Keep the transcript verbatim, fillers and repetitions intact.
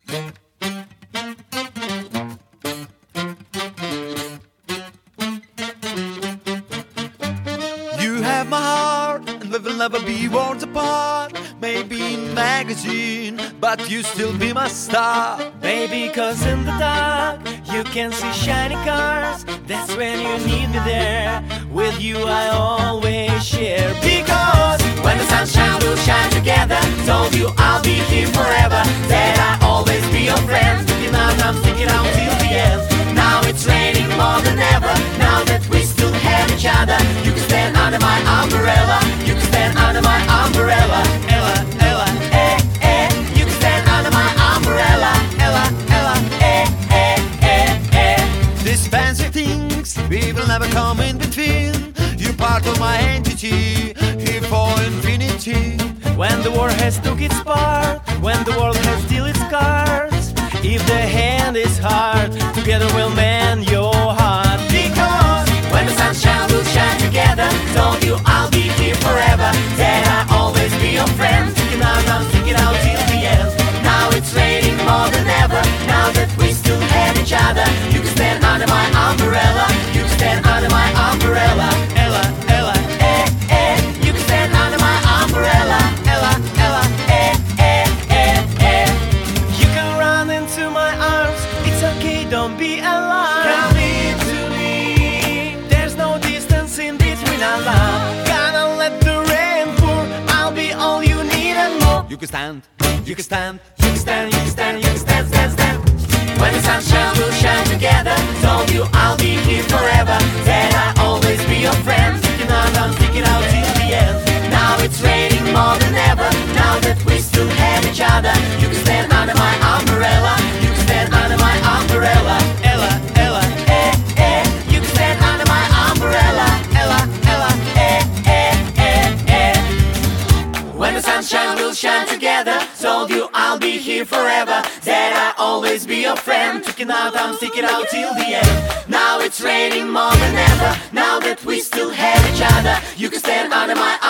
You have my heart, and we will never be worlds apart. Maybe in magazine, but you still be my star. Baby, cause in the dark you can see shiny cars. That's when you need me there. With you I always share. Because when the sun shines, we'll shine together. Told you I'll be here forever. Said I'll always be your friend. Sticking out, I'm sticking out till the end. Now it's raining more than ever. Now that we still have each other, you can stand under my umbrella. You can stand under my umbrella. Ella, Ella, eh, eh. You can stand under my umbrella. Ella, Ella, eh, eh, eh, eh. These fancy things, we will never come in between. You're part of my entity, here for infinity. When the war has took its part, when the world has dealt its cards, if the hand is hard, together we'll mend your heart. Because when the sun shines, we'll shine together. Told you I'll be here forever. Said I'll always be your friend. Sticking out, I'm sticking out till the end. Now it's raining more than ever. Now that we still have each other, you can stand under my umbrella. You can stand under my umbrella. Ella, Ella, eh, eh. You can stand under my umbrella. Ella, Ella, eh, eh, eh, eh. You can run into my arms. It's okay, don't be alarmed. Come into me. There's no distance in between our love. Gonna let the rain pour. I'll be all you need and more. You can stand, You can stand, you can stand, you can stand, you can stand, stand, stand. When the sun shines, we'll shine together. Told you I'll be here forever. Said I'll always be your friend. Sticking out, I'm sticking out till the end. Now it's raining more than ever. Now that we still have each other, you can stand under my umbrella. You can stand under my umbrella. Ella, Ella, eh, eh. You can stand under my umbrella. Ella, Ella, eh, eh, eh, eh. When the sun shines, we'll shine together. Told you I'll be here forever. Said I'll always be your friend. Sticking out, I'm sticking out till the end. Now it's raining more than ever. Now that we still have each other, you can stand under my